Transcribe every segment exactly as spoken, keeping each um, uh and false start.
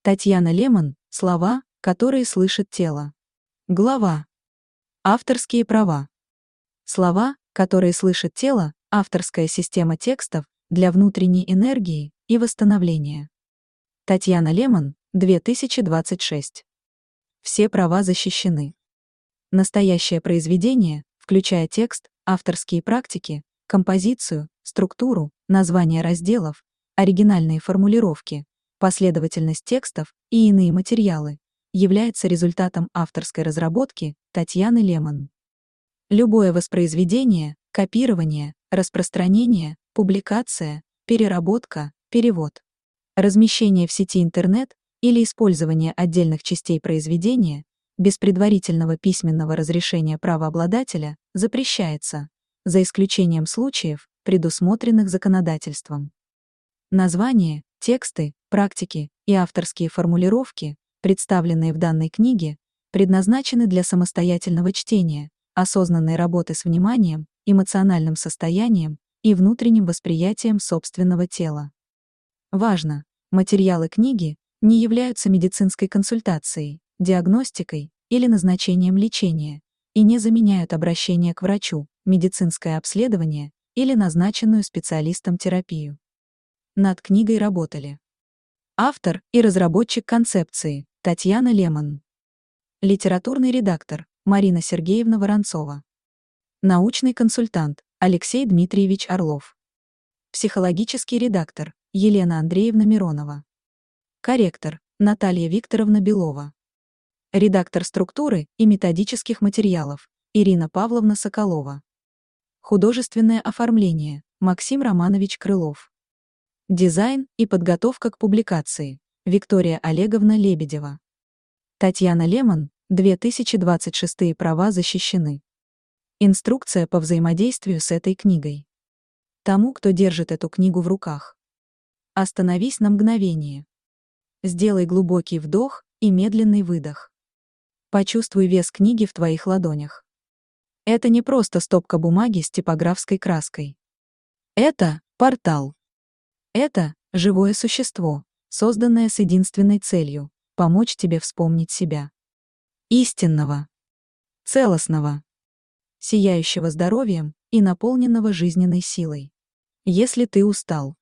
Татьяна Лемон. Слова, которые слышит тело. Глава. Авторские права. Слова, которые слышит тело, авторская система текстов для внутренней энергии и восстановления. Татьяна Лемон, две тысячи двадцать шесть. Все права защищены. Настоящее произведение, включая текст, авторские практики, композицию, структуру, названия разделов, оригинальные формулировки, последовательность текстов и иные материалы, является результатом авторской разработки Татьяны Лемон. Любое воспроизведение, копирование, распространение, публикация, переработка, перевод, размещение в сети интернет или использование отдельных частей произведения без предварительного письменного разрешения правообладателя запрещается, за исключением случаев, предусмотренных законодательством. Название, тексты, практики и авторские формулировки, представленные в данной книге, предназначены для самостоятельного чтения, осознанной работы с вниманием, эмоциональным состоянием и внутренним восприятием собственного тела. Важно! Материалы книги не являются медицинской консультацией, диагностикой или назначением лечения и не заменяют обращение к врачу, медицинское обследование или назначенную специалистом терапию. Над книгой работали автор и разработчик концепции Татьяна Лемон, литературный редактор Марина Сергеевна Воронцова, научный консультант Алексей Дмитриевич Орлов, психологический редактор Елена Андреевна Миронова, корректор Наталья Викторовна Белова, редактор структуры и методических материалов Ирина Павловна Соколова, художественное оформление Максим Романович Крылов, дизайн и подготовка к публикации Виктория Олеговна Лебедева. Татьяна Лемон, две тысячи двадцать шесть. Права защищены. Инструкция по взаимодействию с этой книгой. Тому, кто держит эту книгу в руках. Остановись на мгновение. Сделай глубокий вдох и медленный выдох. Почувствуй вес книги в твоих ладонях. Это не просто стопка бумаги с типографской краской. Это портал. Это живое существо, созданное с единственной целью — помочь тебе вспомнить себя. Истинного, целостного, сияющего здоровьем и наполненного жизненной силой. Если ты устал,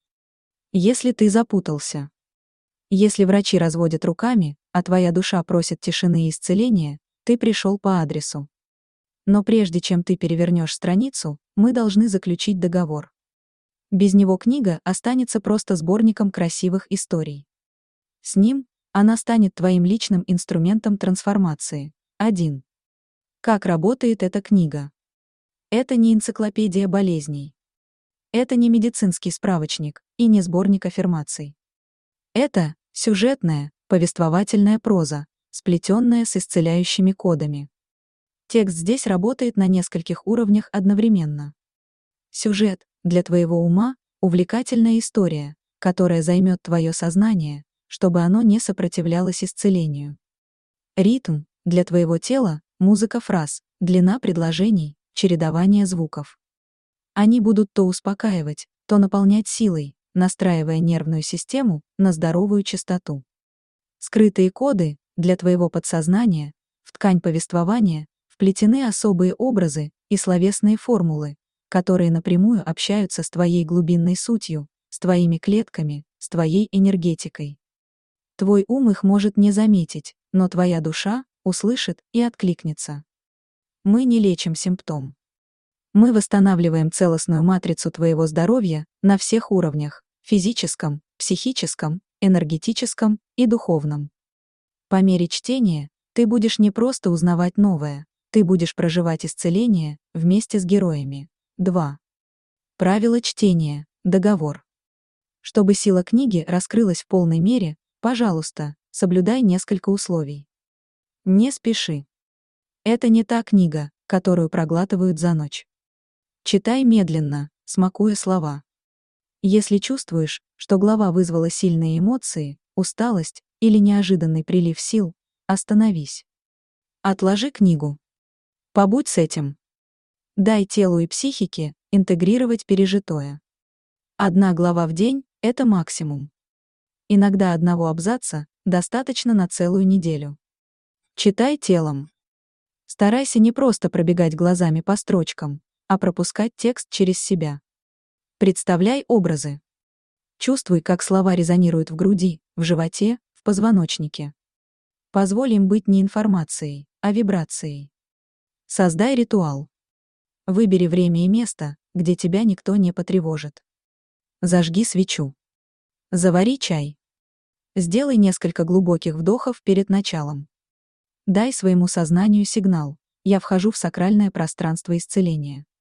если ты запутался, если врачи разводят руками, а твоя душа просит тишины и исцеления, ты пришел по адресу. Но прежде чем ты перевернешь страницу, мы должны заключить договор. Без него книга останется просто сборником красивых историй. С ним она станет твоим личным инструментом трансформации. один. Как работает эта книга? Это не энциклопедия болезней. Это не медицинский справочник и не сборник аффирмаций. Это сюжетная, повествовательная проза, сплетенная с исцеляющими кодами. Текст здесь работает на нескольких уровнях одновременно. Сюжет для твоего ума — увлекательная история, которая займет твое сознание, чтобы оно не сопротивлялось исцелению. Ритм для твоего тела — музыка фраз, длина предложений, чередование звуков. Они будут то успокаивать, то наполнять силой, настраивая нервную систему на здоровую частоту. Скрытые коды для твоего подсознания, в ткань повествования вплетены особые образы и словесные формулы, которые напрямую общаются с твоей глубинной сутью, с твоими клетками, с твоей энергетикой. Твой ум их может не заметить, но твоя душа услышит и откликнется. Мы не лечим симптом. Мы восстанавливаем целостную матрицу твоего здоровья на всех уровнях — физическом, психическом, энергетическом и духовном. По мере чтения ты будешь не просто узнавать новое, ты будешь проживать исцеление вместе с героями. два. Правила чтения. Договор. Чтобы сила книги раскрылась в полной мере, пожалуйста, соблюдай несколько условий. Не спеши. Это не та книга, которую проглатывают за ночь. Читай медленно, смакуя слова. Если чувствуешь, что глава вызвала сильные эмоции, усталость или неожиданный прилив сил, остановись. Отложи книгу. Побудь с этим. Дай телу и психике интегрировать пережитое. Одна глава в день — это максимум. Иногда одного абзаца Достаточно на целую неделю. Читай телом. Старайся не просто пробегать глазами по строчкам, а пропускать текст через себя. Представляй образы. Чувствуй, как слова резонируют в груди, в животе, в позвоночнике. Позволь им быть не информацией, а вибрацией. Создай ритуал. Выбери время и место, где тебя никто не потревожит. Зажги свечу. Завари чай. Сделай несколько глубоких вдохов перед началом. Дай своему сознанию сигнал: я вхожу в сакральное пространство исцеления.